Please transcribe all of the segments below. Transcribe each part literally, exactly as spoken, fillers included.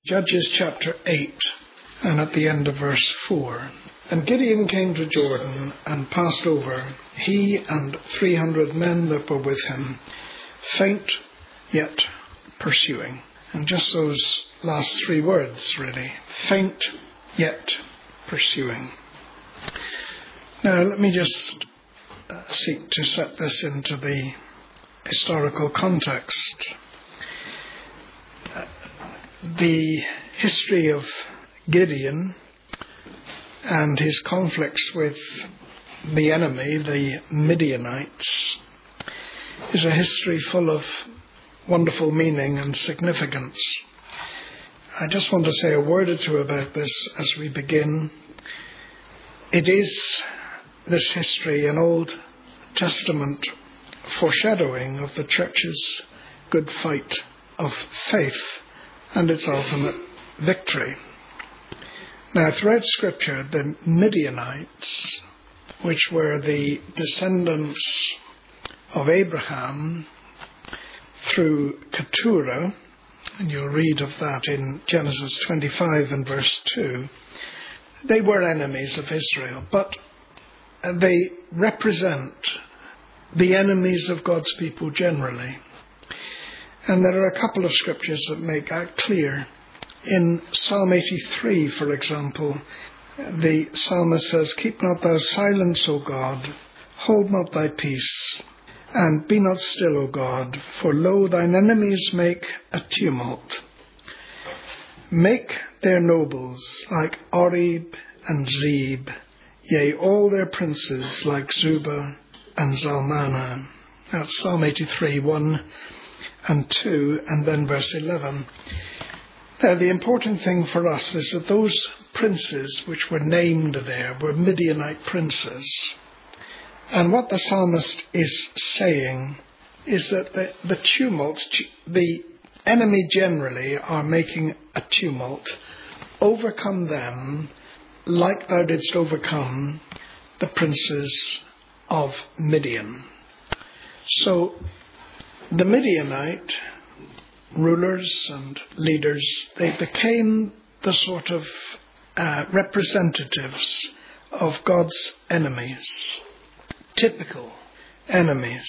Judges chapter eight, and at the end of verse four. And Gideon came to Jordan and passed over, he and three hundred men that were with him, faint yet pursuing. And just those last three words, really. Faint yet pursuing. Now let me just uh, seek to set this into the historical context. Uh, the history of Gideon and his conflicts with the enemy, the Midianites, is a history full of wonderful meaning and significance. I just want to say a word or two about this as we begin. It is, this history, an Old Testament foreshadowing of the church's good fight of faith and its ultimate victory. Now, throughout Scripture, the Midianites, which were the descendants of Abraham through Keturah, and you'll read of that in Genesis twenty-five and verse two, they were enemies of Israel, but they represent the enemies of God's people generally. And there are a couple of scriptures that make that clear. In Psalm eighty-three, for example, the psalmist says, "Keep not thou silence, O God, hold not thy peace, and be not still, O God, for lo, thine enemies make a tumult. Make their nobles like Oreb and Zeb, yea, all their princes like Zubah and Zalmanah." That's Psalm eighty-three, one and two, and then verse eleven. Now, the important thing for us is that those princes which were named there were Midianite princes. And what the psalmist is saying is that the, the tumult, the enemy generally are making a tumult. Overcome them like thou didst overcome the princes of Midian. So the Midianite rulers and leaders, they became the sort of uh, representatives of God's enemies, typical enemies.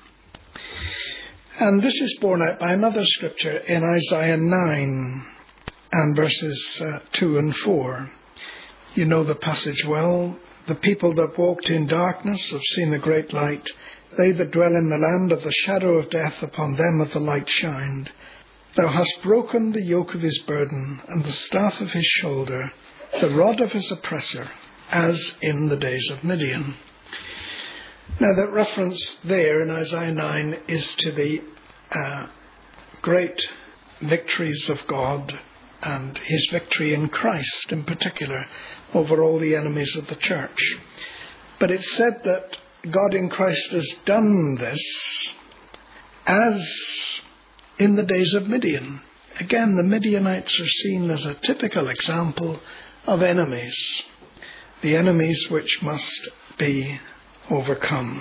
And this is borne out by another scripture in Isaiah nine and verses uh, two and four. You know the passage well. "The people that walked in darkness have seen a great light. They that dwell in the land of the shadow of death, upon them hath the light shined. Thou hast broken the yoke of his burden, and the staff of his shoulder, the rod of his oppressor, as in the days of Midian." Now that reference there in Isaiah nine is to the uh, great victories of God and his victory in Christ in particular over all the enemies of the church. But it's said that God in Christ has done this as in the days of Midian. Again, the Midianites are seen as a typical example of enemies, the enemies which must be overcome.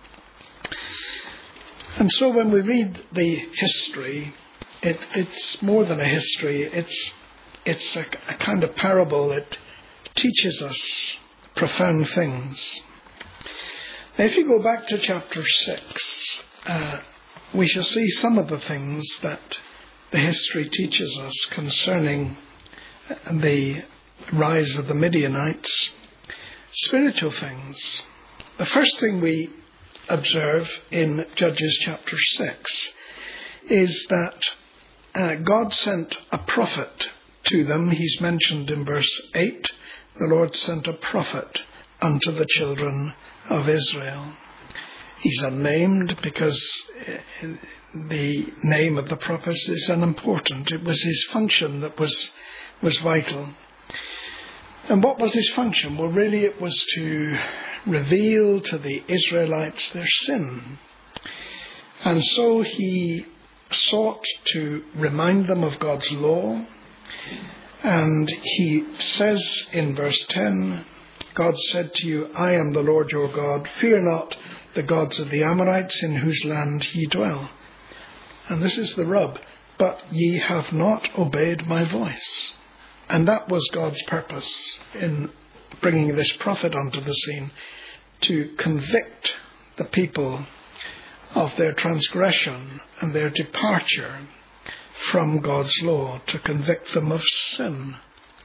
And so when we read the history, it, it's more than a history, it's, it's a, a kind of parable that teaches us profound things. Now, if you go back to chapter six, uh, we shall see some of the things that the history teaches us concerning the rise of the Midianites, spiritual things. The first thing we observe in Judges chapter six is that uh, God sent a prophet to them. He's mentioned in verse eight, "The Lord sent a prophet unto the children of Israel." He's unnamed because the name of the prophet is unimportant. It was his function that was was vital. And what was his function? Well, really it was to reveal to the Israelites their sin. And so he sought to remind them of God's law. And he says in verse ten, "God said to you, I am the Lord your God. Fear not the gods of the Amorites in whose land ye dwell." And this is the rub. but ye have not obeyed my voice. And that was God's purpose in bringing this prophet onto the scene, to convict the people of their transgression and their departure from God's law, to convict them of sin.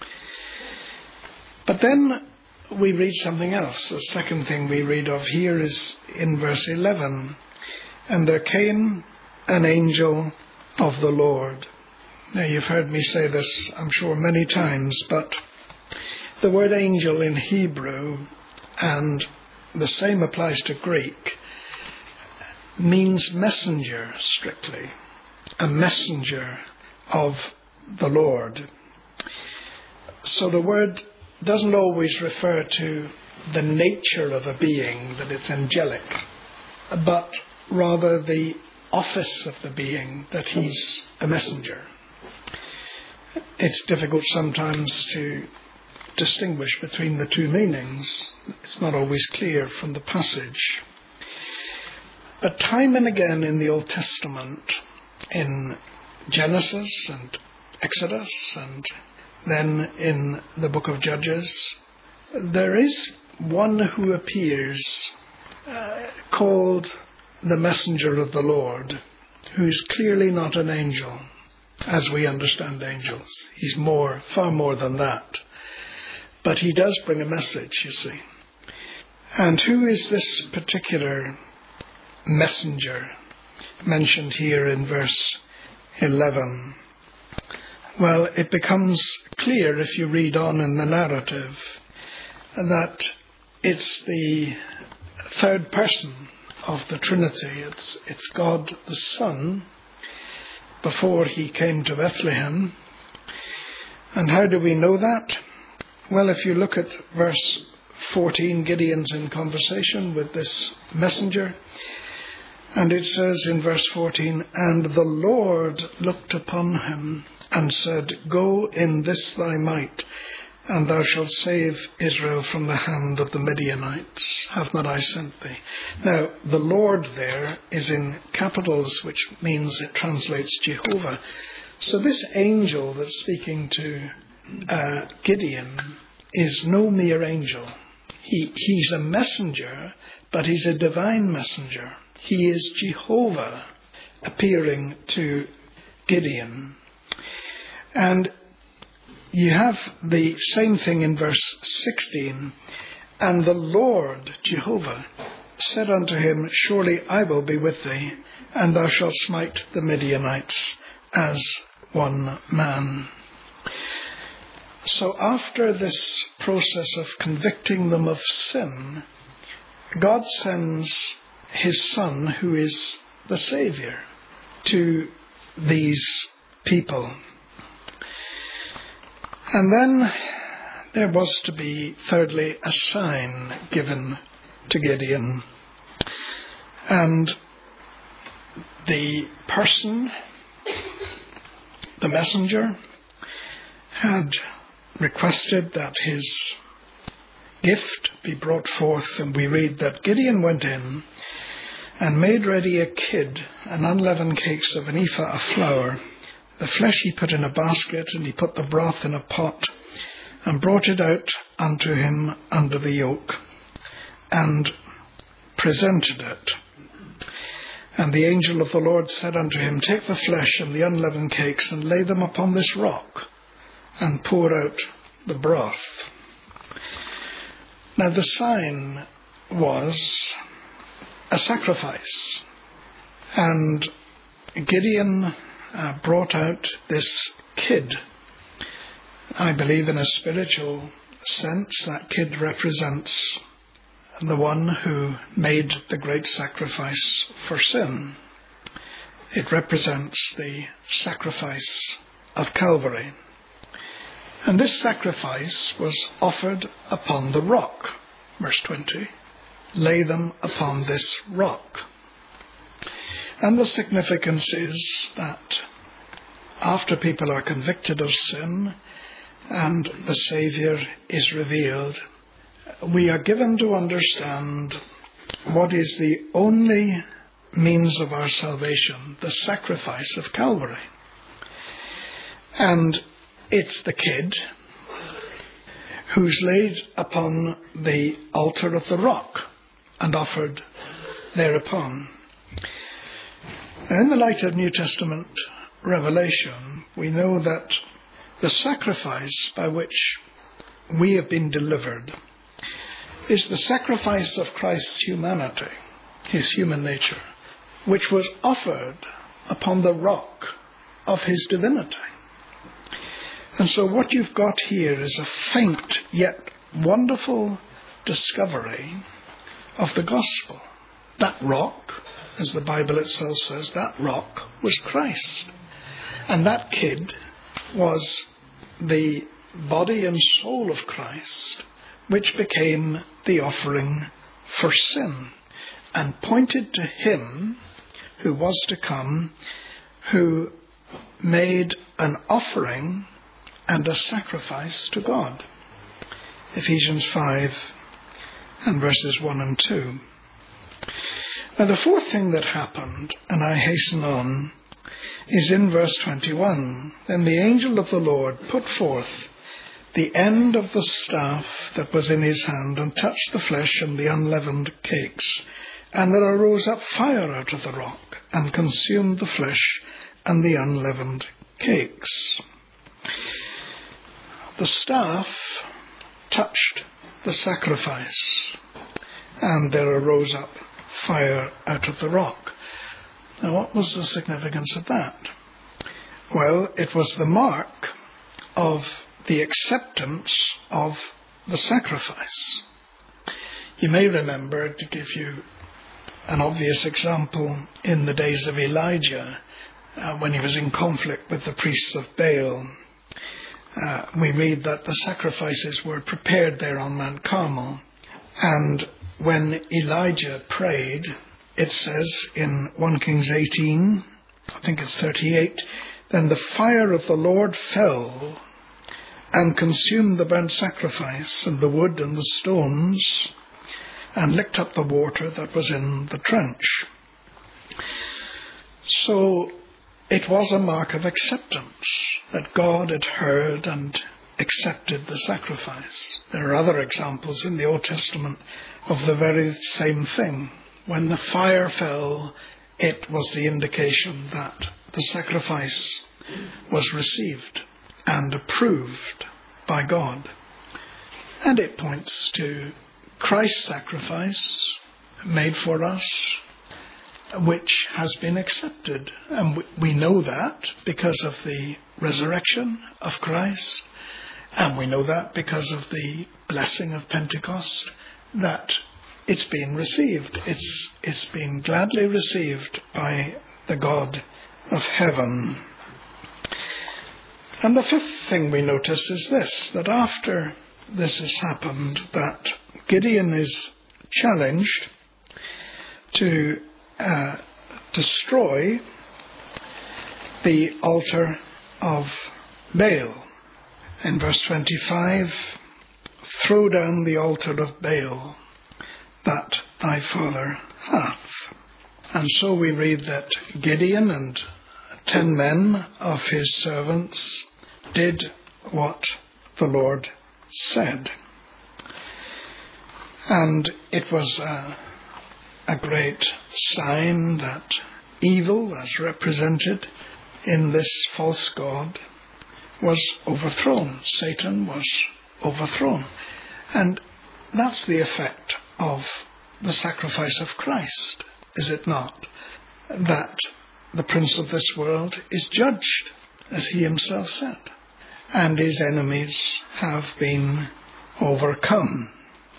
But then we read something else. The second thing we read of here is in verse eleven. And there came an angel of the Lord. Now, you've heard me say this, I'm sure, many times, but the word angel in Hebrew, and the same applies to Greek, means messenger strictly. A messenger of the Lord. So the word doesn't always refer to the nature of a being, that it's angelic, but rather the office of the being, that he's a messenger. It's difficult sometimes to distinguish between the two meanings. It's not always clear from the passage. But time and again in the Old Testament, in Genesis and Exodus and then in the book of Judges, there is one who appears uh, called the messenger of the Lord, who's clearly not an angel as we understand angels. He's more, far more than that. But he does bring a message, you see. And who is this particular messenger mentioned here in verse eleven? Well, it becomes clear if you read on in the narrative that it's the third person of the Trinity. It's, it's God the Son before he came to Bethlehem. And how do we know that? Well, if you look at verse fourteen, Gideon's in conversation with this messenger. And it says in verse fourteen, and the Lord looked upon him and said, go in this thy might, and thou shalt save Israel from the hand of the Midianites. Have not I sent thee? Now, the Lord there is in capitals, which means it translates Jehovah. So this angel that's speaking to uh, Gideon is no mere angel. He, he's a messenger, but he's a divine messenger. He is Jehovah appearing to Gideon. And you have the same thing in verse sixteen. And the Lord, Jehovah, said unto him, surely I will be with thee, and thou shalt smite the Midianites as one man. So after this process of convicting them of sin, God sends his Son, who is the Saviour, to these people. And then there was to be, thirdly, a sign given to Gideon. And the person, the messenger, had requested that his gift be brought forth, and we read that Gideon went in and made ready a kid and unleavened cakes of an ephah of flour. The flesh he put in a basket, and he put the broth in a pot, and brought it out unto him under the yoke, and presented it. And the angel of the Lord said unto him, take the flesh and the unleavened cakes, and lay them upon this rock, and pour out the broth. Now the sign was a sacrifice, and Gideon uh, brought out this kid. I believe in a spiritual sense that kid represents the one who made the great sacrifice for sin. It represents the sacrifice of Calvary. And this sacrifice was offered upon the rock. Verse twenty. Lay them upon this rock. And the significance is that after people are convicted of sin and the Saviour is revealed, we are given to understand what is the only means of our salvation, the sacrifice of Calvary. And it's the kid who's laid upon the altar of the rock and offered thereupon. In the light of New Testament revelation, we know that the sacrifice by which we have been delivered is the sacrifice of Christ's humanity, his human nature, which was offered upon the rock of his divinity. And so what you've got here is a faint yet wonderful discovery of the gospel. That rock, as the Bible itself says, that rock was Christ. And that kid was the body and soul of Christ, which became the offering for sin and pointed to him who was to come, who made an offering and a sacrifice to God. Ephesians five and verses one and two. Now the fourth thing that happened, and I hasten on, is in verse twenty-one. Then the angel of the Lord put forth the end of the staff that was in his hand, and touched the flesh and the unleavened cakes. And there arose up fire out of the rock, and consumed the flesh and the unleavened cakes. The staff touched the sacrifice, and there arose up fire out of the rock. Now, what was the significance of that? Well, it was the mark of the acceptance of the sacrifice. You may remember, to give you an obvious example, in the days of Elijah, uh, when he was in conflict with the priests of Baal, uh, we read that the sacrifices were prepared there on Mount Carmel. And when Elijah prayed, it says in First Kings eighteen, I think it's thirty-eight, then the fire of the Lord fell and consumed the burnt sacrifice and the wood and the stones, and licked up the water that was in the trench. So it was a mark of acceptance that God had heard and accepted the sacrifice. There are other examples in the Old Testament of the very same thing. When the fire fell, it was the indication that the sacrifice was received and approved by God. And it points to Christ's sacrifice made for us, which has been accepted. And we know that because of the resurrection of Christ, and we know that because of the blessing of Pentecost, that it's been received. It's, it's been gladly received by the God of heaven. And the fifth thing we notice is this, that after this has happened, that Gideon is challenged to uh, destroy the altar of Baal. In verse twenty-five, throw down the altar of Baal that thy father hath. And so we read that Gideon and ten men of his servants did what the Lord said. And it was a, a great sign that evil, as represented in this false god, was overthrown. Satan was overthrown. And that's the effect of the sacrifice of Christ, is it not? That the prince of this world is judged, as he himself said, and his enemies have been overcome.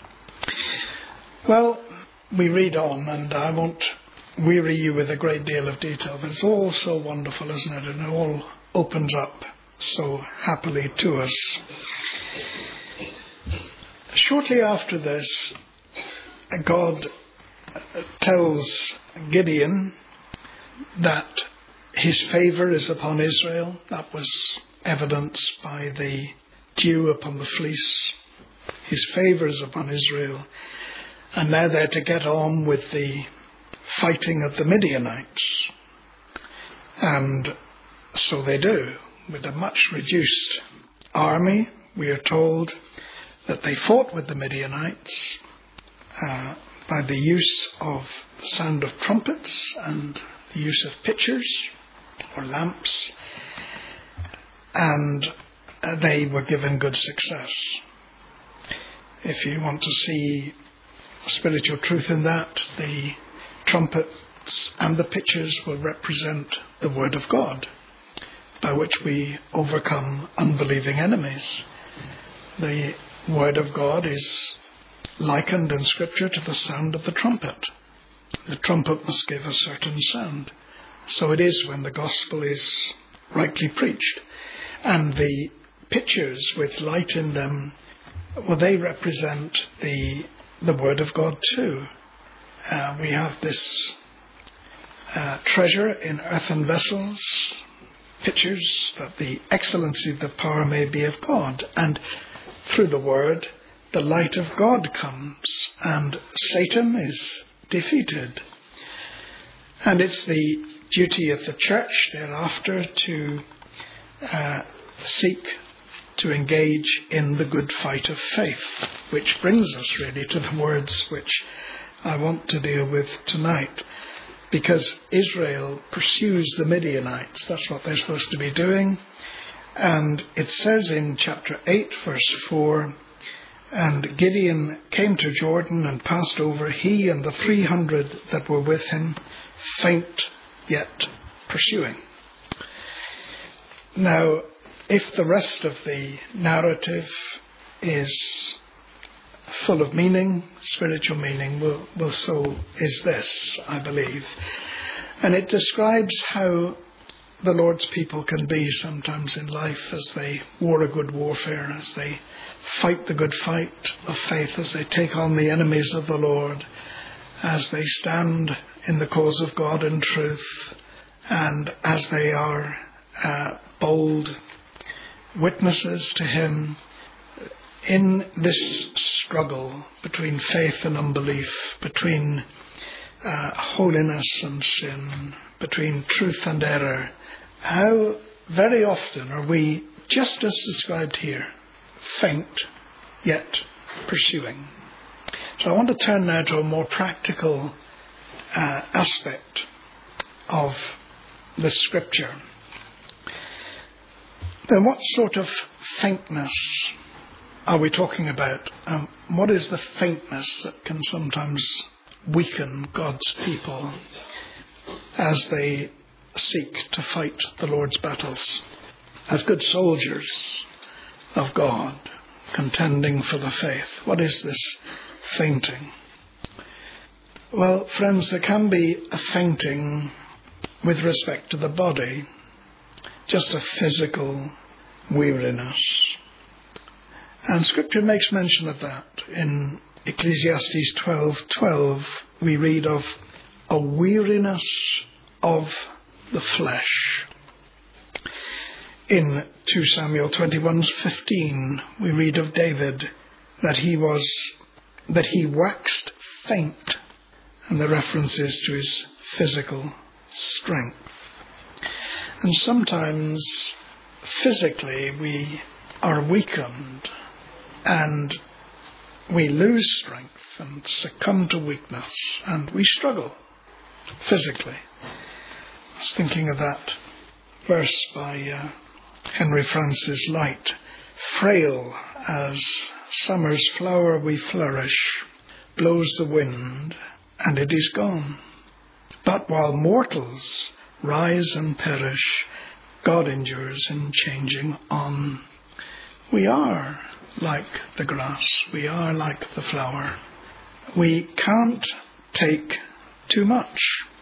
Well, we read on, and I won't weary you with a great deal of detail, but it's all so wonderful, isn't it? And it all opens up so happily to us. Shortly after this, God tells Gideon that his favour is upon Israel. That was evidenced by the dew upon the fleece. His favour is upon Israel. And now they're to get on with the fighting of the Midianites. And so they do. with a much reduced army. We are told that they fought with the Midianites uh, by the use of the sound of trumpets and the use of pitchers or lamps, and uh, they were given good success. If you want to see spiritual truth in that, the trumpets and the pitchers will represent the Word of God, by which we overcome unbelieving enemies. The Word of God is likened in Scripture to the sound of the trumpet. The trumpet must give a certain sound. So it is when the gospel is rightly preached. And the pitchers with light in them, well, they represent the the Word of God too. Uh, we have this uh, treasure in earthen vessels, pitchers, that the excellency of the power may be of God. And through the Word, the light of God comes, and Satan is defeated. And it's the duty of the church thereafter to uh, seek to engage in the good fight of faith, which brings us really to the words which I want to deal with tonight. Because Israel pursues the Midianites. That's what they're supposed to be doing. And it says in chapter eight, verse four, "And Gideon came to Jordan and passed over, he and the three hundred that were with him, faint yet pursuing." Now, if the rest of the narrative is full of meaning, spiritual meaning, well, well, so is this, I believe. And it describes how the Lord's people can be sometimes in life as they war a good warfare, as they fight the good fight of faith, as they take on the enemies of the Lord, as they stand in the cause of God and truth, and as they are uh, bold witnesses to Him in this struggle between faith and unbelief, between uh, holiness and sin, between truth and error. How very often are we, just as described here, faint yet pursuing? So I want to turn now to a more practical uh, aspect of the Scripture. Then what sort of faintness are we talking about? Um, what is the faintness that can sometimes weaken God's people as they seek to fight the Lord's battles as good soldiers of God, contending for the faith? What is this fainting? Well, friends, there can be a fainting with respect to the body, just a physical weariness. And Scripture makes mention of that. In Ecclesiastes twelve twelve, we read of a weariness of the flesh. In two Samuel twenty-one fifteen, we read of David that he was that he waxed faint, and the reference is to his physical strength. And sometimes physically we are weakened and we lose strength and succumb to weakness, and we struggle physically. I was thinking of that verse by uh, Henry Francis Lyte. "Frail as summer's flower we flourish, blows the wind and it is gone. But while mortals rise and perish, God endures in changing on." We are like the grass. We are like the flower. We can't take too much.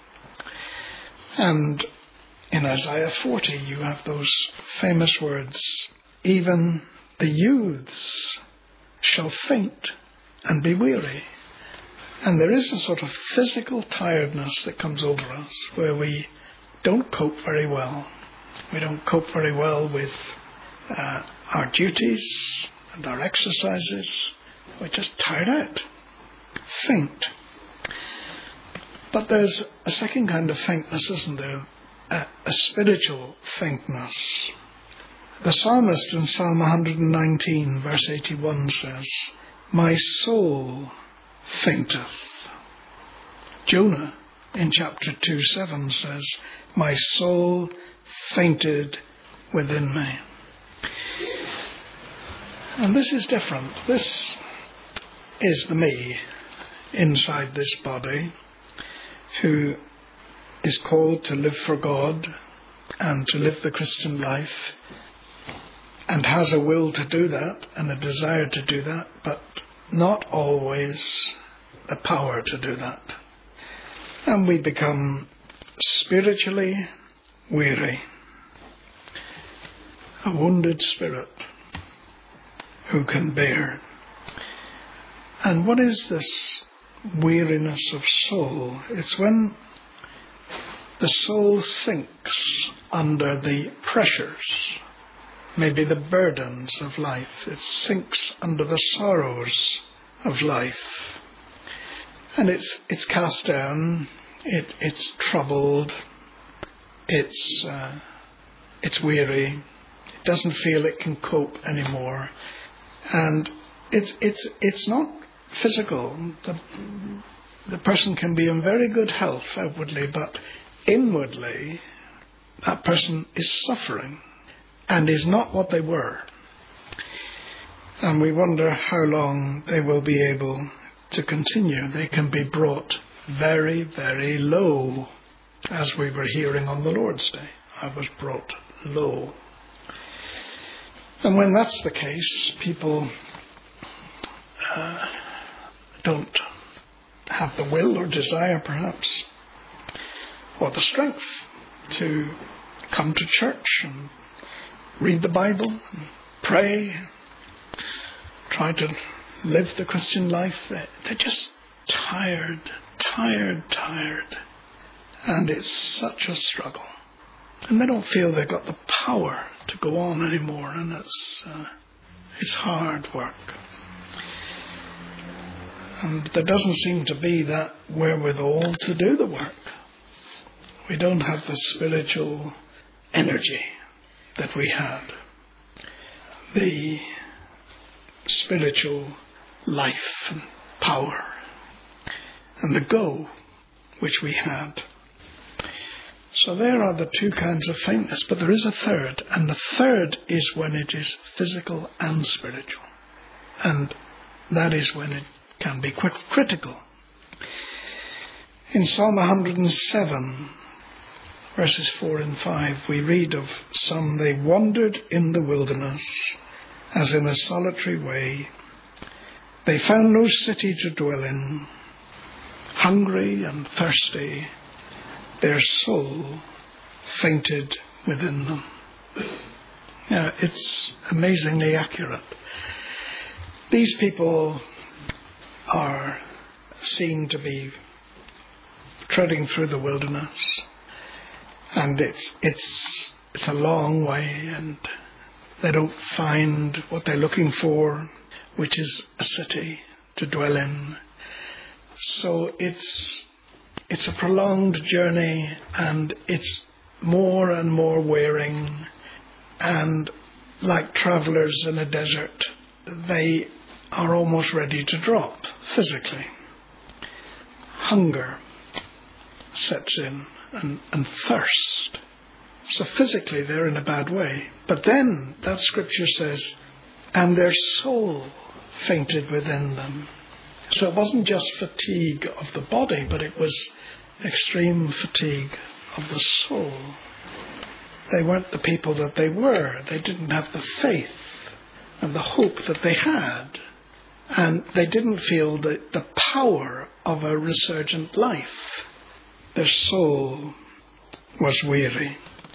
And in Isaiah forty, you have those famous words, "Even the youths shall faint and be weary." And there is a sort of physical tiredness that comes over us where we don't cope very well. We don't cope very well with uh, our duties and our exercises. We're just tired out, faint. But there's a second kind of faintness, isn't there? A, a spiritual faintness. The psalmist in Psalm one nineteen, verse eighty-one says, "My soul fainteth." Jonah in chapter two, seven says, "My soul fainted within me." And this is different. This is the me inside this body who is called to live for God and to live the Christian life and has a will to do that and a desire to do that, but not always the power to do that. And we become spiritually weary. A wounded spirit who can bear. And what is this weariness of soul? It's when the soul sinks under the pressures, maybe the burdens of life. It sinks under the sorrows of life. And it's it's cast down, it it's troubled, it's uh, it's weary, it doesn't feel it can cope anymore. And it's it's it's not physical. The, the person can be in very good health outwardly, but inwardly that person is suffering and is not what they were. And we wonder how long they will be able to continue. They can be brought very, very low, as we were hearing on the Lord's Day. I was brought low. And when that's the case, people uh, don't have the will or desire, perhaps, or the strength to come to church and read the Bible, and pray, try to live the Christian life. They're just tired, tired, tired. And it's such a struggle. And they don't feel they've got the power to go on anymore. And it's, uh, it's hard work. And there doesn't seem to be that wherewithal to do the work. We don't have the spiritual energy that we had. The spiritual life and power. And the go which we had. So there are the two kinds of faintness, but there is a third, and the third is when it is physical and spiritual. And that is when it can be quite critical. In Psalm one hundred seven, verses four and five, we read of some, "They wandered in the wilderness, as in a solitary way. They found no city to dwell in. Hungry and thirsty, their soul fainted within them." Now, it's amazingly accurate. These people are seen to be treading through the wilderness, and it's it's it's a long way, and they don't find what they're looking for, which is a city to dwell in. So it's it's a prolonged journey, and it's more and more wearing, and like travellers in a desert, they are almost ready to drop physically. Hunger sets in, and, and thirst. So physically they're in a bad way. But then that scripture says, "And their soul fainted within them." So it wasn't just fatigue of the body, but it was extreme fatigue of the soul. They weren't the people that they were. They didn't have the faith and the hope that they had. And they didn't feel the, the power of a resurgent life. Their soul was weary.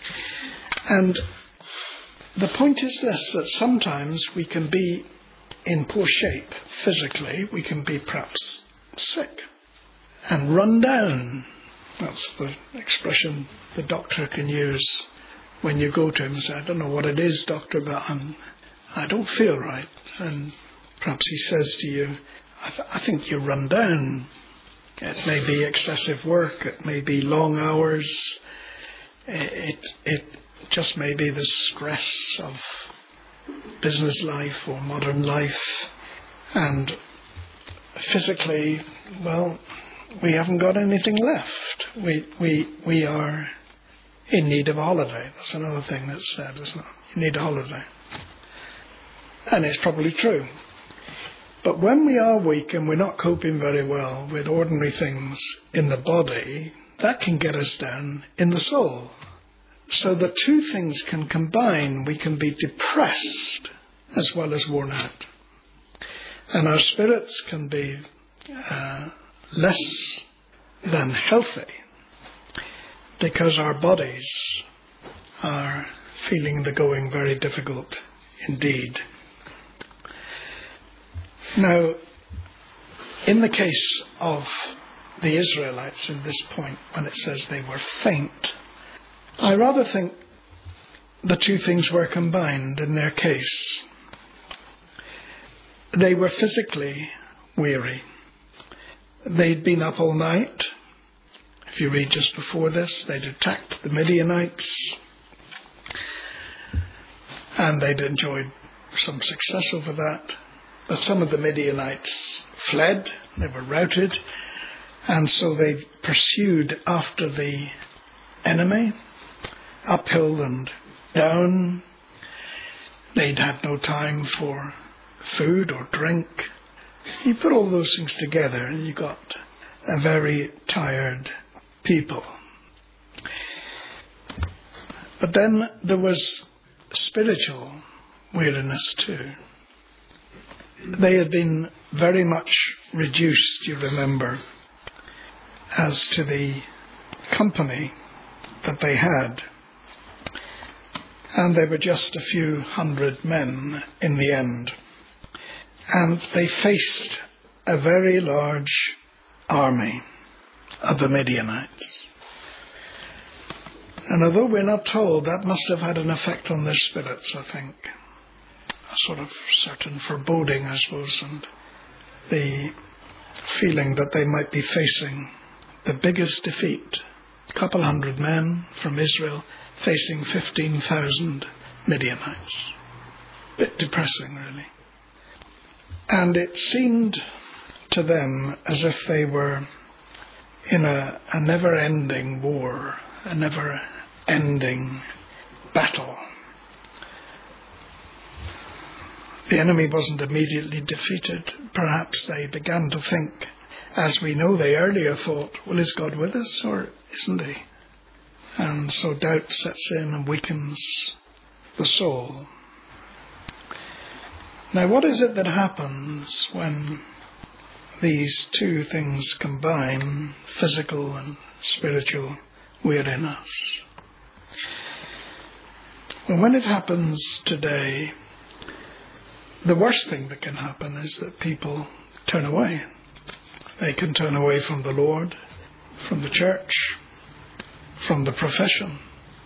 And the point is this, that sometimes we can be in poor shape physically. We can be perhaps sick and run down. That's the expression the doctor can use when you go to him and say, "I don't know what it is, doctor, but I'm, I don't feel right." And perhaps he says to you, I, th- I think you run down. It may be excessive work. It may be long hours. It, it, just maybe the stress of business life or modern life, and physically, well, we haven't got anything left. We we we are in need of a holiday. That's another thing that's said, isn't it? You need a holiday. And it's probably true. But when we are weak and we're not coping very well with ordinary things in the body, that can get us down in the soul. So the two things can combine. We can be depressed as well as worn out. And our spirits can be uh, less than healthy because our bodies are feeling the going very difficult indeed. Now, in the case of the Israelites in this point, when it says they were faint, I rather think the two things were combined in their case. They were physically weary. They'd been up all night. If you read just before this, they'd attacked the Midianites, and they'd enjoyed some success over that. But some of the Midianites fled, they were routed, and so they pursued after the enemy, uphill and down. They'd had no time for food or drink. You put all those things together and you got a very tired people. But then there was spiritual weariness too. They had been very much reduced, you remember, as to the company that they had. And they were just a few hundred men in the end. And they faced a very large army of the Midianites. And although we're not told, that must have had an effect on their spirits, I think. A sort of certain foreboding, I suppose, and the feeling that they might be facing the biggest defeat. A couple hundred men from Israel facing fifteen thousand Midianites. Bit depressing, really. And it seemed to them as if they were in a, a never-ending war, a never-ending battle. The enemy wasn't immediately defeated. Perhaps they began to think, as we know they earlier thought, well, is God with us or isn't he? And so doubt sets in and weakens the soul. Now, what is it that happens when these two things combine, physical and spiritual weariness? Well, when it happens today, the worst thing that can happen is that people turn away. They can turn away from the Lord, from the church, from the profession.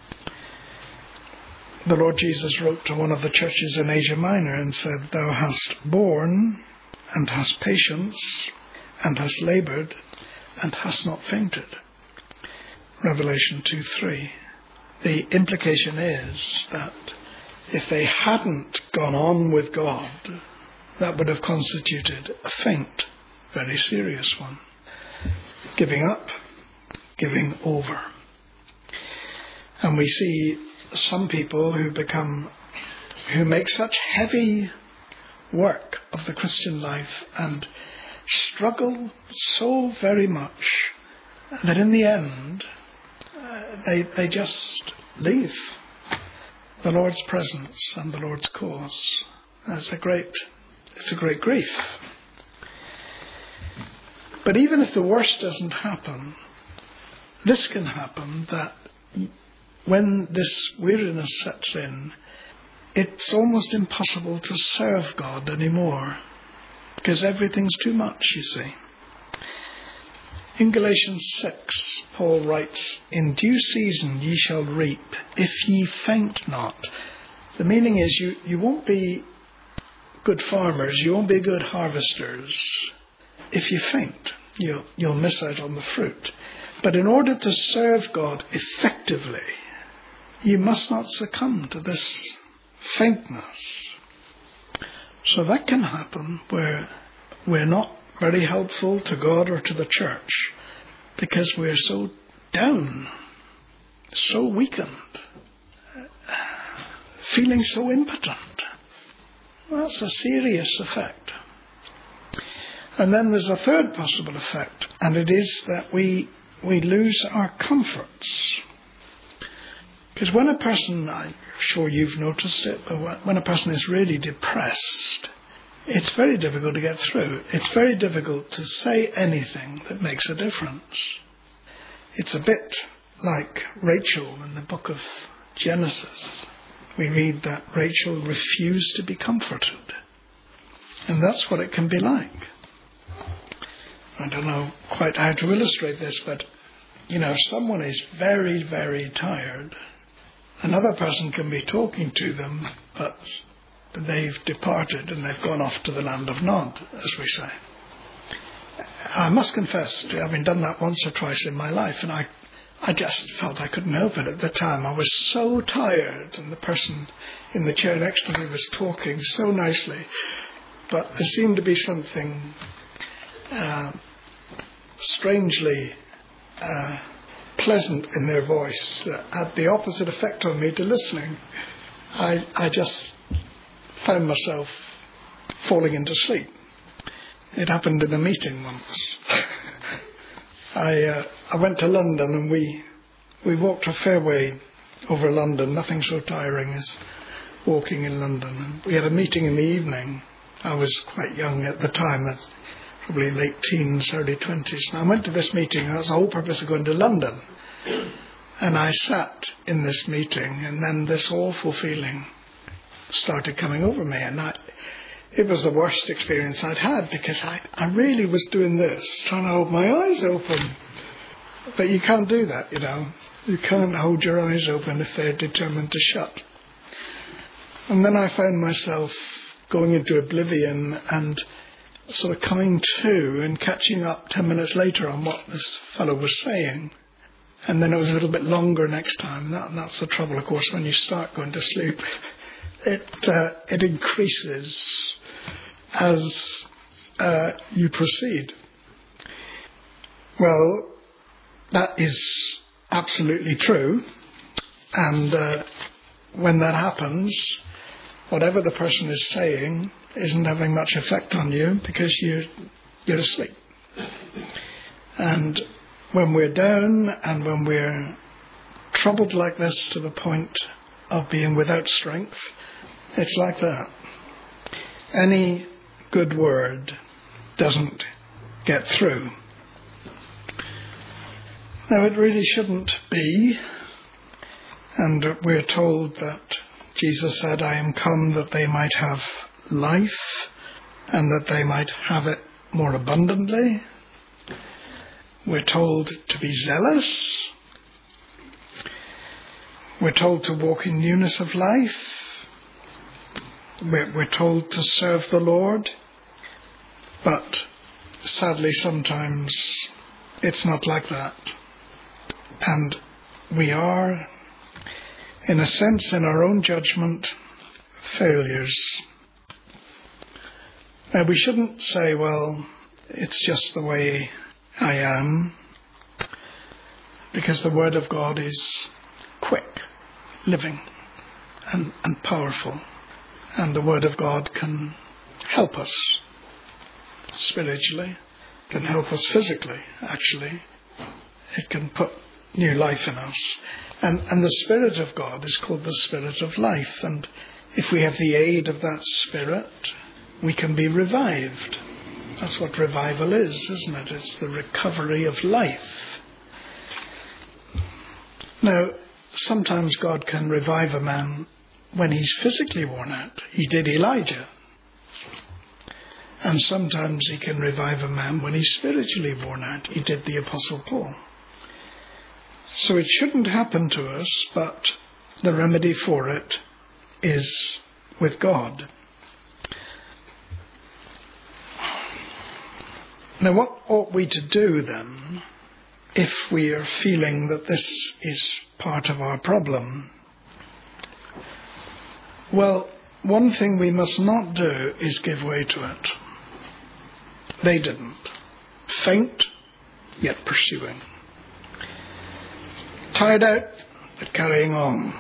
The Lord Jesus wrote to one of the churches in Asia Minor and said, "Thou hast borne and hast patience and hast laboured and hast not fainted." Revelation two three. The implication is that if they hadn't gone on with God, that would have constituted a faint, very serious one. Giving up, giving over. And we see some people who become, who make such heavy work of the Christian life and struggle so very much that in the end uh, they they just leave the Lord's presence and the Lord's cause. It's a great, it's a great grief. But even if the worst doesn't happen, this can happen, that when this weariness sets in, it's almost impossible to serve God anymore, because everything's too much, you see. In Galatians six, Paul writes, "In due season ye shall reap, if ye faint not." The meaning is you, you won't be good farmers, you won't be good harvesters if you faint. You'll, you'll miss out on the fruit. But in order to serve God effectively, you must not succumb to this faintness. So that can happen where we're not very helpful to God or to the church because we're so down, so weakened, feeling so impotent. That's a serious effect. And then there's a third possible effect, and it is that we we lose our comforts. Because when a person, I'm sure you've noticed it, but when a person is really depressed, it's very difficult to get through. It's very difficult to say anything that makes a difference. It's a bit like Rachel in the book of Genesis. We read that Rachel refused to be comforted. And that's what it can be like. I don't know quite how to illustrate this, but, you know, if someone is very, very tired, another person can be talking to them, but they've departed and they've gone off to the land of Nod, as we say. I must confess to having done that once or twice in my life, and I, I just felt I couldn't help it at the time. I was so tired, and the person in the chair next to me was talking so nicely, but there seemed to be something uh, strangely uh, pleasant in their voice that had the opposite effect on me to listening. I, I just found myself falling into sleep. It happened in a meeting once. I uh, I went to London and we we walked a fair way over London. Nothing so tiring as walking in London. And we had a meeting in the evening. I was quite young at the time, probably late teens, early twenties. And I went to this meeting, and that was the whole purpose of going to London. And I sat in this meeting, and then this awful feeling started coming over me. And I, it was the worst experience I'd had, because I, I really was doing this, trying to hold my eyes open. But you can't do that, you know. You can't hold your eyes open if they're determined to shut. And then I found myself going into oblivion and sort of coming to and catching up ten minutes later on what this fellow was saying. And then it was a little bit longer next time. That, that's the trouble, of course, when you start going to sleep. It uh, it increases as uh, you proceed. Well, that is absolutely true. And uh, when that happens, whatever the person is saying isn't having much effect on you because you're, you're asleep. And when we're down and when we're troubled like this to the point of being without strength, it's like that. Any good word doesn't get through. Now, it really shouldn't be. And we're told that Jesus said, I am come that they might have life and that they might have it more abundantly. We're told to be zealous. We're told to walk in newness of life. We're, we're told to serve the Lord. But sadly, sometimes it's not like that. And we are, in a sense, in our own judgment, failures. Now, we shouldn't say, well, it's just the way I am, because the Word of God is quick, living, and, and powerful. And the Word of God can help us spiritually, can help us physically, actually. It can put new life in us. And, and the Spirit of God is called the Spirit of life. And if we have the aid of that Spirit, we can be revived. That's what revival is, isn't it? It's the recovery of life. Now, sometimes God can revive a man when he's physically worn out. He did Elijah. And sometimes he can revive a man when he's spiritually worn out. He did the Apostle Paul. So it shouldn't happen to us, but the remedy for it is with God. Now, what ought we to do then if we are feeling that this is part of our problem? Well, one thing we must not do is give way to it. They didn't. Faint, yet pursuing. Tired out, but carrying on.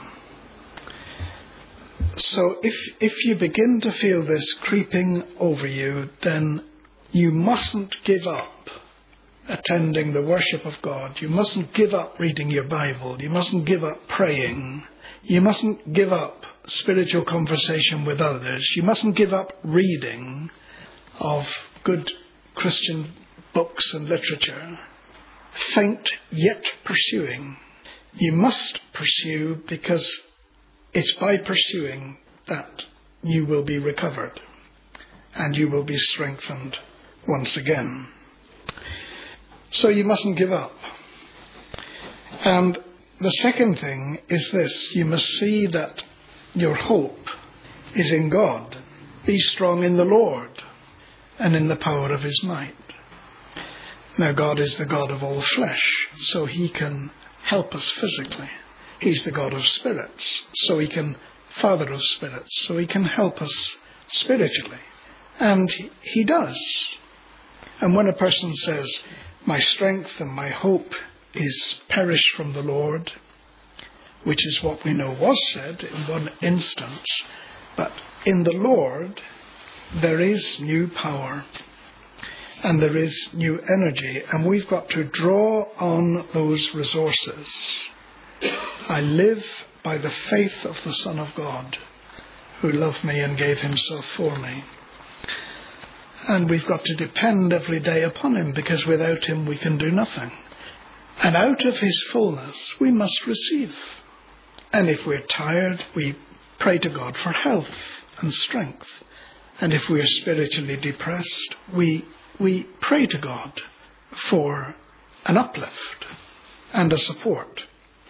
So if if you begin to feel this creeping over you, then you mustn't give up attending the worship of God. You mustn't give up reading your Bible. You mustn't give up praying. You mustn't give up spiritual conversation with others. You mustn't give up reading of good Christian books and literature. Faint, yet pursuing. You must pursue, because it's by pursuing that you will be recovered and you will be strengthened once again. So you mustn't give up. And the second thing is this: you must see that your hope is in God. Be strong in the Lord and in the power of his might. Now, God is the God of all flesh, so he can help us physically. He's the God of spirits, so he can, Father of spirits, so he can help us spiritually. And he does. And when a person says, my strength and my hope is perished from the Lord, which is what we know was said in one instance, but in the Lord there is new power and there is new energy, and we've got to draw on those resources. I live by the faith of the Son of God, who loved me and gave himself for me. And we've got to depend every day upon him, because without him we can do nothing. And out of his fullness we must receive. And if we're tired, we pray to God for health and strength. And if we're spiritually depressed, we we pray to God for an uplift and a support.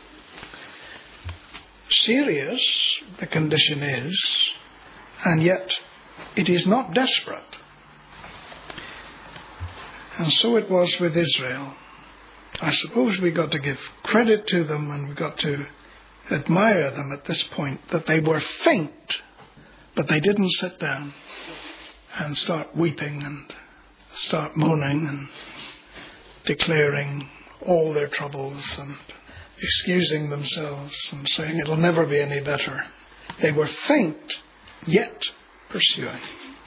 Serious the condition is, and yet it is not desperate. And so it was with Israel. I suppose we got to give credit to them, and we got to admire them at this point, that they were faint, but they didn't sit down and start weeping and start moaning and declaring all their troubles and excusing themselves and saying it'll never be any better. They were faint, yet pursuing.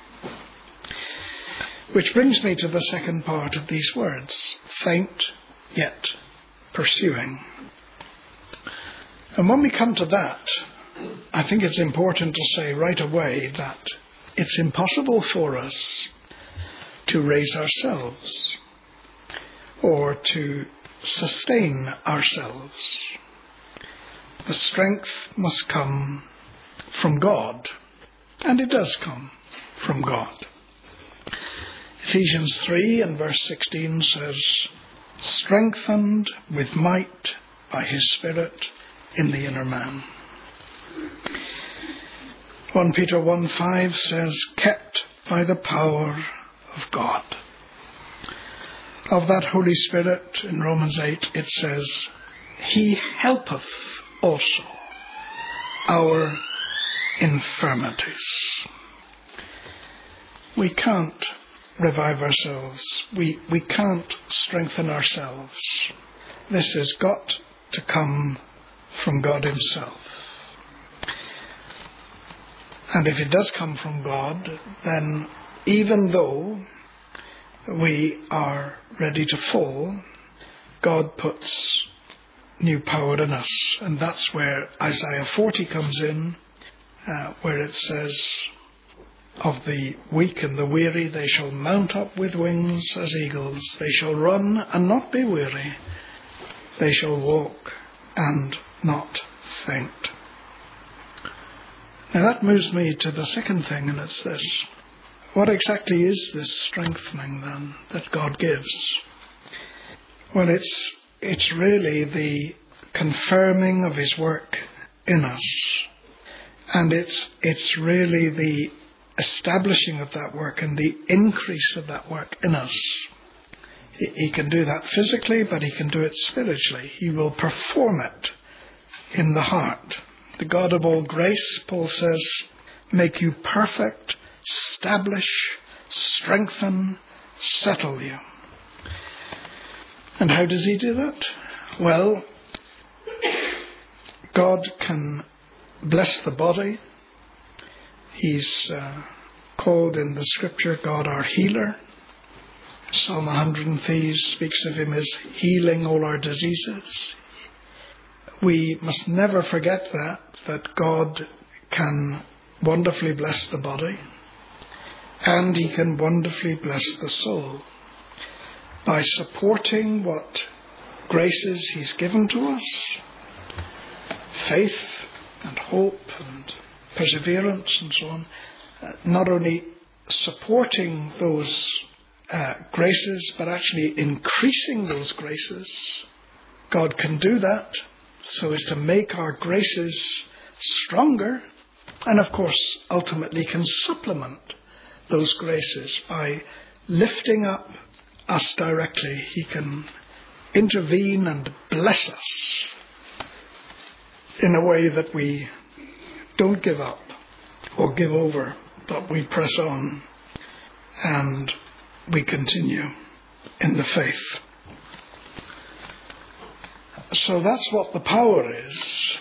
Which brings me to the second part of these words: faint, yet pursuing. And when we come to that, I think it's important to say right away that it's impossible for us to raise ourselves or to sustain ourselves. The strength must come from God, and it does come from God. Ephesians three and verse sixteen says, strengthened with might by his Spirit in the inner man. First Peter one five says, kept by the power of God. Of that Holy Spirit in Romans eight it says, he helpeth also our infirmities. We can't revive ourselves. We, we can't strengthen ourselves. This has got to come from God himself. And if it does come from God, then even though we are ready to fall, God puts new power in us. And that's where Isaiah forty comes in, uh, where it says, of the weak and the weary, they shall mount up with wings as eagles. They shall run and not be weary. They shall walk and not faint. Now that moves me to the second thing, and it's this. What exactly is this strengthening then that God gives? Well, it's it's really the confirming of his work in us. And it's it's really the establishing of that work and the increase of that work in us. He, he can do that physically, but he can do it spiritually. He will perform it in the heart. the God of all grace, Paul says, make you perfect, establish, strengthen, settle you. And how does he do that? Well, God can bless the body. He's uh, called in the scripture God our healer. Psalm one hundred three speaks of him as healing all our diseases. We must never forget that, that God can wonderfully bless the body, and he can wonderfully bless the soul by supporting what graces he's given to us, faith and hope and perseverance and so on, uh, not only supporting those uh, graces, but actually increasing those graces. God can do that so as to make our graces stronger, and of course ultimately can supplement those graces by lifting up us directly. He can intervene and bless us in a way that we don't give up or give over, but we press on and we continue in the faith. So that's what the power is.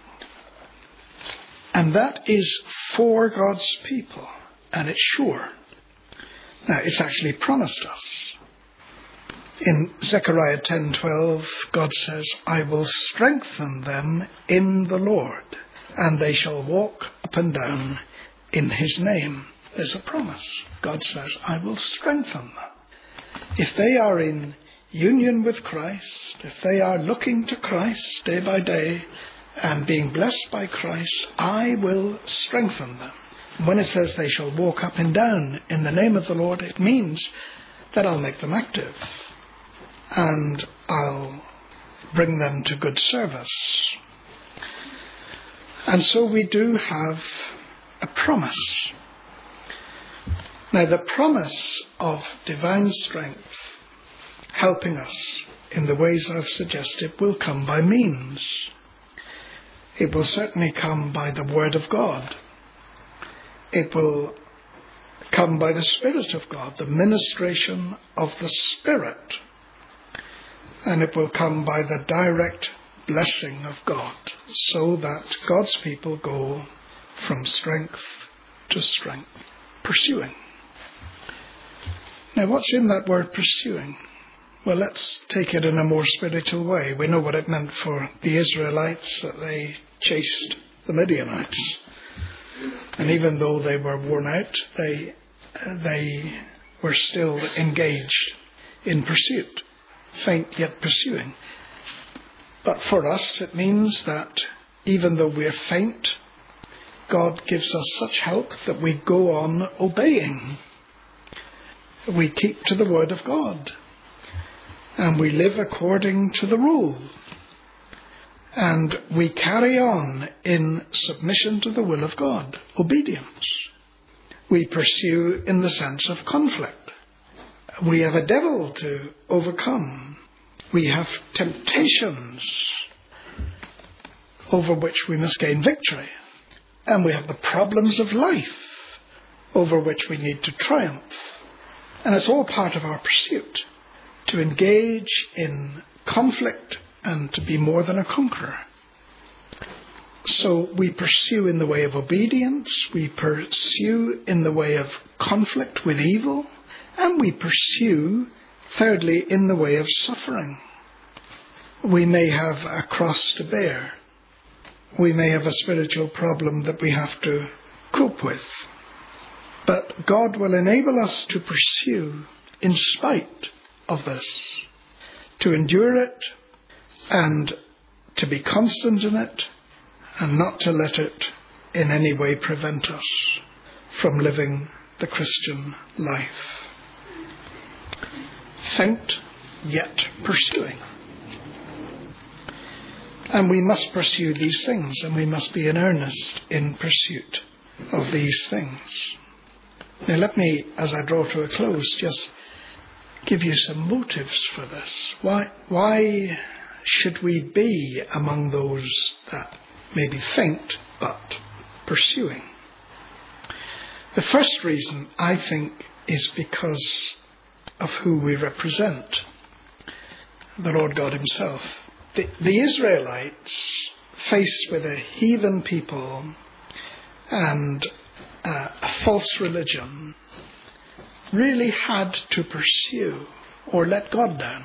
And that is for God's people. And it's sure. Now, it's actually promised us. In Zechariah ten twelve, God says, I will strengthen them in the Lord, and they shall walk up and down in his name. There's a promise. God says, I will strengthen them. If they are in union with Christ, if they are looking to Christ day by day and being blessed by Christ, I will strengthen them. When it says they shall walk up and down in the name of the Lord, it means that I'll make them active and I'll bring them to good service. And so we do have a promise. Now, the promise of divine strength helping us in the ways I've suggested will come by means. It will certainly come by the Word of God. It will come by the Spirit of God, the ministration of the Spirit. And it will come by the direct blessing of God, so that God's people go from strength to strength, pursuing. Now, what's in that word pursuing? Well, let's take it in a more spiritual way. We know what it meant for the Israelites, that they chased the Midianites. And even though they were worn out, they they were still engaged in pursuit, faint yet pursuing. But for us, it means that even though we're faint, God gives us such help that we go on obeying. We keep to the Word of God, and we live according to the rule. And we carry on in submission to the will of God, obedience. We pursue in the sense of conflict. We have a devil to overcome. We have temptations over which we must gain victory. And we have the problems of life over which we need to triumph. And it's all part of our pursuit, to engage in conflict and to be more than a conqueror. So we pursue in the way of obedience, we pursue in the way of conflict with evil, and we pursue, thirdly, in the way of suffering. We may have a cross to bear. We may have a spiritual problem that we have to cope with. But God will enable us to pursue in spite of this, to endure it, and to be constant in it, and not to let it in any way prevent us from living the Christian life. Faint, yet pursuing. And we must pursue these things, and we must be in earnest in pursuit of these things. Now let me, as I draw to a close, just give you some motives for this. Why, why should we be among those that maybe faint, but pursuing. The first reason, I think, is because of who we represent, the Lord God himself. The, the Israelites, faced with a heathen people and uh, a false religion, really had to pursue or let God down.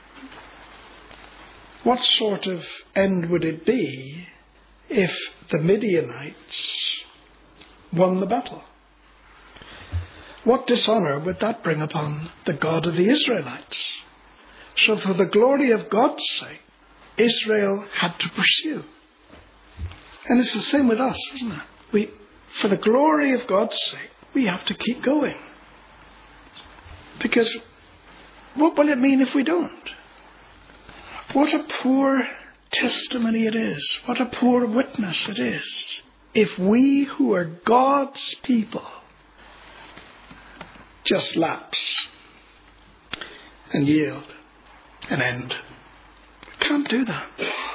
What sort of end would it be if the Midianites won the battle? What dishonour would that bring upon the God of the Israelites? So for the glory of God's sake, Israel had to pursue. And it's the same with us, isn't it? We, for the glory of God's sake, we have to keep going. Because what will it mean if we don't? What a poor testimony it is. What a poor witness it is. If we who are God's people just lapse and yield and end. Can't do that.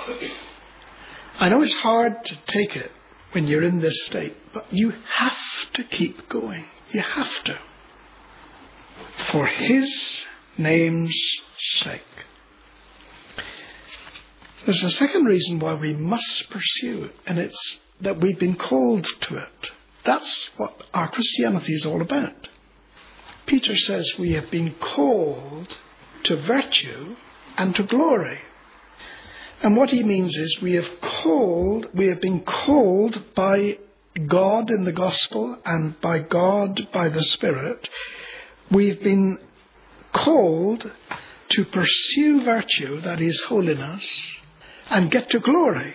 I know it's hard to take it when you're in this state, but you have to keep going. You have to. For his name's sake. There's a second reason why we must pursue it, and it's that we've been called to it. That's what our Christianity is all about. Peter says we have been called to virtue and to glory. And what he means is we have called, we have been called by God in the gospel and by God by the Spirit. We've been called to pursue virtue, that is holiness, and get to glory.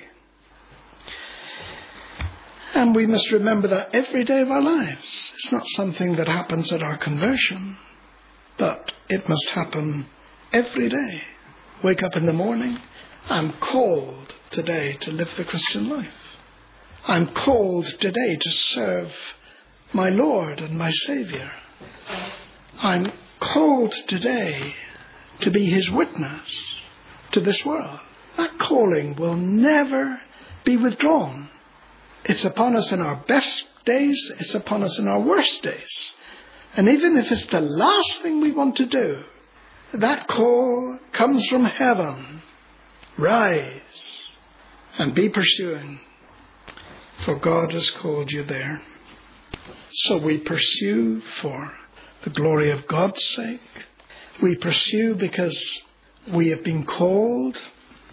And we must remember that every day of our lives. It's not something that happens at our conversion, but it must happen every day. Wake up in the morning. I'm called today to live the Christian life. I'm called today to serve my Lord and my Saviour. I'm called today to be his witness to this world. That calling will never be withdrawn. It's upon us in our best days, it's upon us in our worst days. And even if it's the last thing we want to do, that call comes from heaven. Rise and be pursuing, for God has called you there. So we pursue for the glory of God's sake. We pursue because we have been called.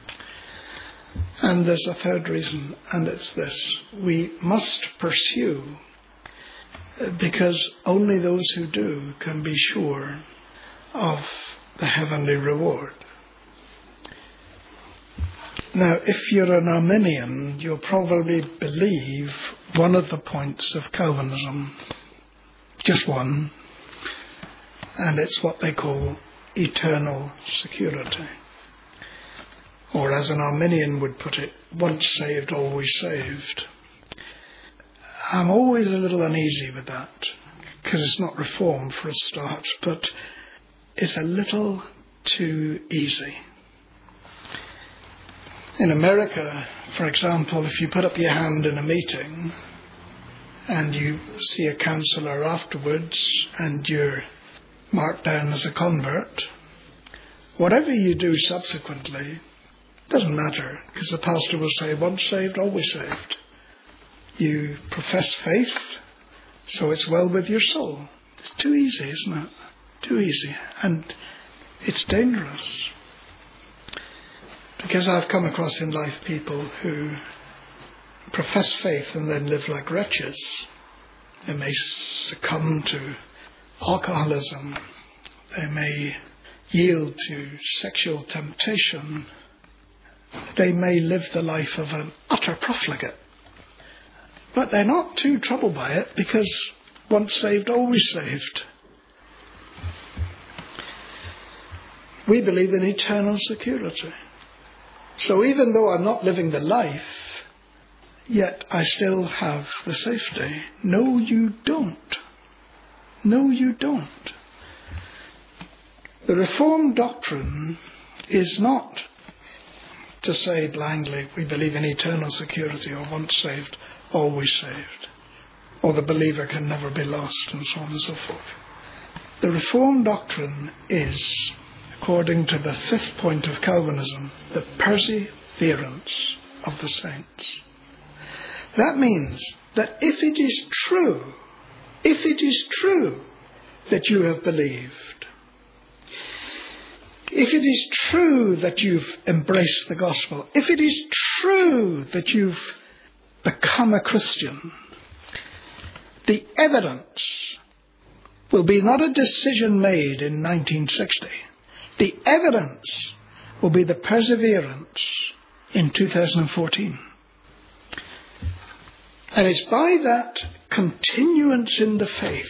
And there's a third reason, and it's this. We must pursue because only those who do can be sure of the heavenly reward. Now, if you're an Arminian, you'll probably believe one of the points of Calvinism, just one, and it's what they call eternal security. Or as an Arminian would put it, once saved, always saved. I'm always a little uneasy with that, because it's not reform for a start, but it's a little too easy. In America, for example, if you put up your hand in a meeting and you see a counsellor afterwards and you're marked down as a convert, whatever you do subsequently doesn't matter, because the pastor will say, once saved, always saved. You profess faith, so it's well with your soul. It's too easy, isn't it? Too easy. And it's dangerous. Because I've come across in life people who profess faith and then live like wretches. They may succumb to alcoholism. They may yield to sexual temptation. They may live the life of an utter profligate. But they're not too troubled by it, because once saved, always saved. We believe in eternal security. So even though I'm not living the life, yet I still have the safety. No, you don't. No, you don't. The Reformed doctrine is not to say blindly, we believe in eternal security, or once saved, always saved, or the believer can never be lost, and so on and so forth. The Reformed doctrine is, according to the fifth point of Calvinism, the perseverance of the saints. That means that if it is true, if it is true that you have believed, if it is true that you've embraced the gospel, if it is true that you've become a Christian, the evidence will be not a decision made in nineteen sixty. The evidence will be the perseverance in two thousand fourteen. And it's by that continuance in the faith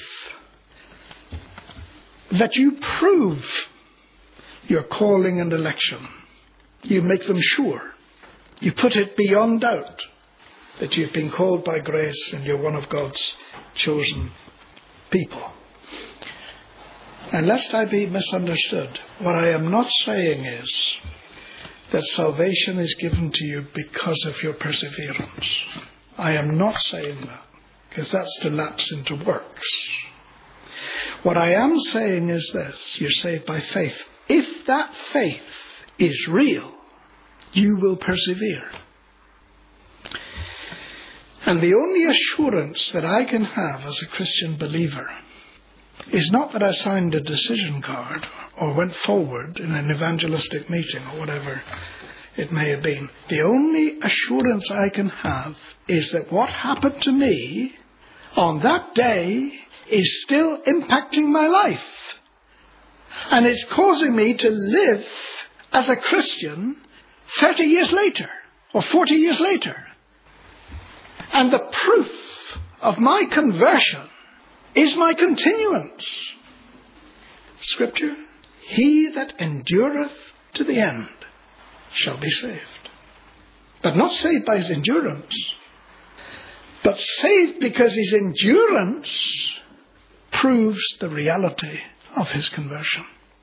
that you prove your calling and election. You make them sure. You put it beyond doubt that you've been called by grace and you're one of God's chosen people. And lest I be misunderstood, what I am not saying is that salvation is given to you because of your perseverance. I am not saying that, because that's to lapse into works. What I am saying is this: you're saved by faith. If that faith is real, you will persevere. And the only assurance that I can have as a Christian believer is not that I signed a decision card or went forward in an evangelistic meeting or whatever it may have been. The only assurance I can have is that what happened to me on that day is still impacting my life. And it's causing me to live as a Christian thirty years later or forty years later. And the proof of my conversion is my continuance. Scripture, he that endureth to the end shall be saved. But not saved by his endurance, but saved because his endurance proves the reality of his conversion.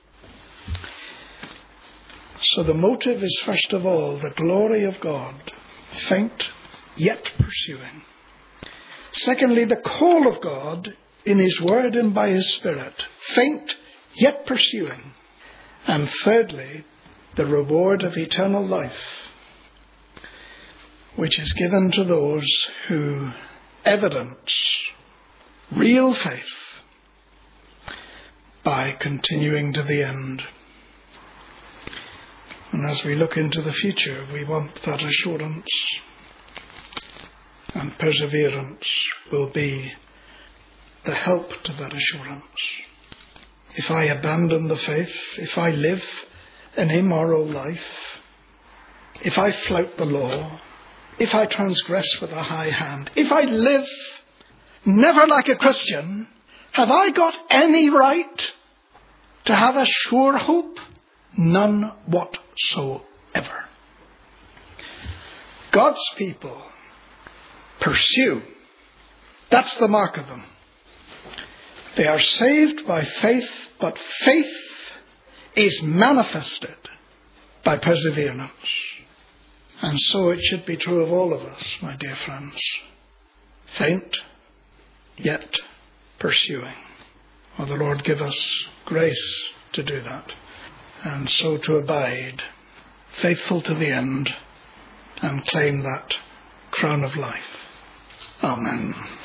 So the motive is first of all the glory of God, faint yet pursuing. Secondly, the call of God in his word and by his Spirit, faint yet pursuing. And thirdly, the reward of eternal life, which is given to those who evidence real faith by continuing to the end. And as we look into the future, we want that assurance, and perseverance will be the help to that assurance. If I abandon the faith, if I live an immoral life, if I flout the law, if I transgress with a high hand, if I live never like a Christian, have I got any right to have a sure hope? None whatsoever. God's people pursue. That's the mark of them. They are saved by faith, but faith is manifested by perseverance. And so it should be true of all of us, my dear friends. Faint, yet pursuing. Well, the Lord give us grace to do that, and so to abide, faithful to the end, and claim that crown of life. Amen.